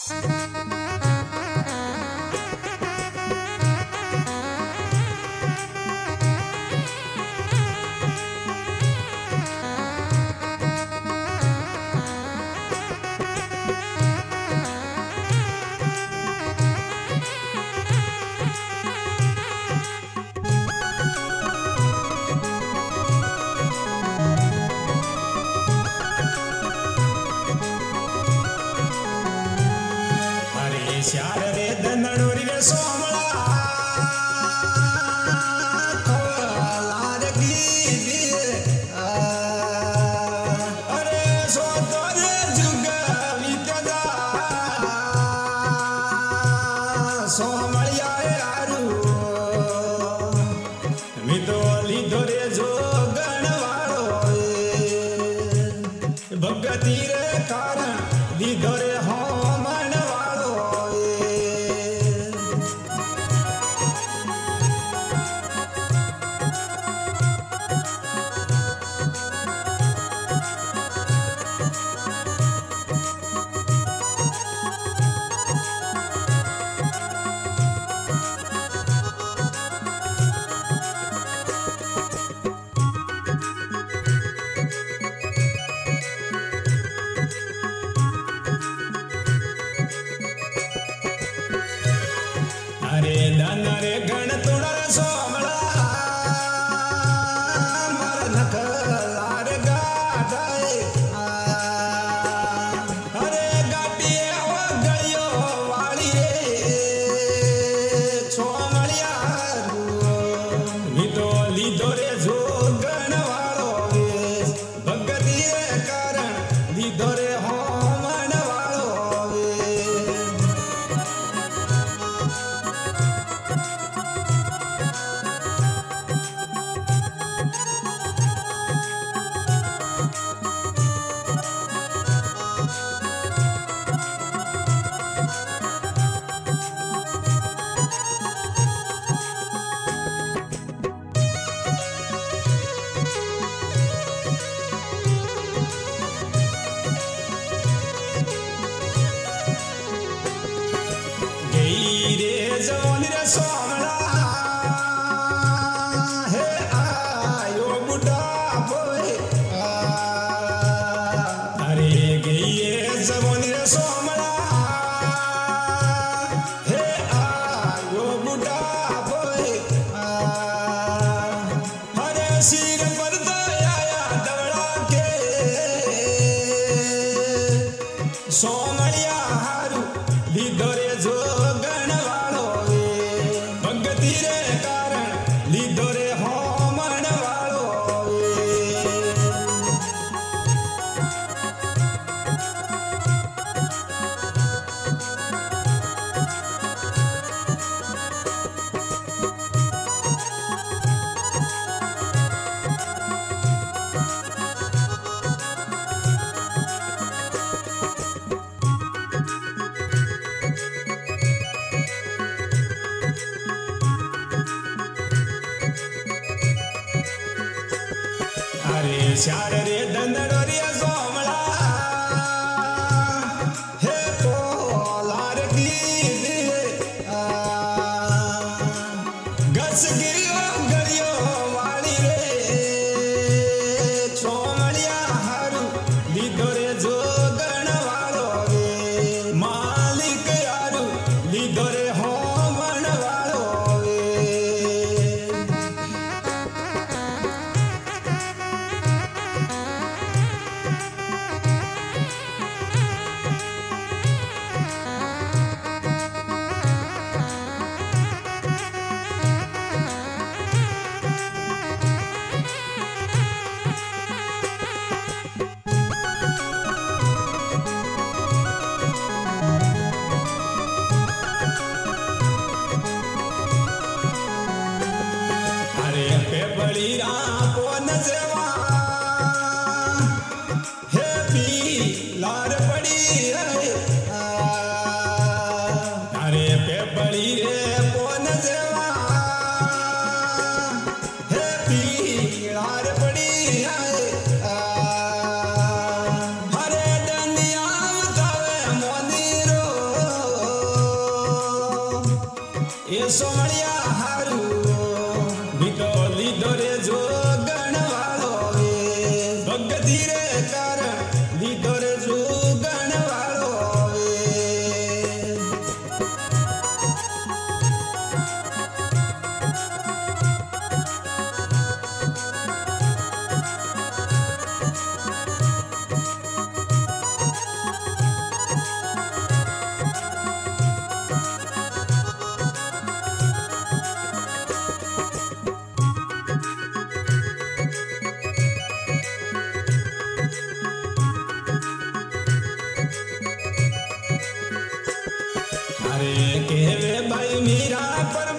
श्यार रे धनड़ोरी रे सोमला खोलार की अरे सो तोरे जुग विद्या सोमलिया यारू मितोली धोरे जो गणवाड़ो भगती रे कारण दी धोरे हो अरे धन रे गण तुड़ा सोमला मर नखलार गाड़े अरे गाटिए गलियो वाली रे सोमलिया मितोली धोरे जो गण वालो भगती रे कारण दी धोरे हो मन वालो रे जवानी रे सोमला हे आयो बुढ़ा बोए अरे गई जवानी रे सोमला हे आयो बुढ़ा बोए हरे सिर पर दया दवड़ा के सोमलिया हारू लीधोरे जो लीधोरे हो मन वालो अरे श्यार रे धनड़ोरी सोमला हे कोलार की गस गिरियो गरियो वाली रे सोमलिया हारू लीधोरे जो गण वालो रे मालिक यारू लीधोरे हो मन वालो रे સોમળિયા હારું બીતો લીધો રે જો ગણવાળો વેશ ભગતી રે કારણ લીધો રે જો ગણવાળો વેશ અરે કેવે ભાઈ મીરા પર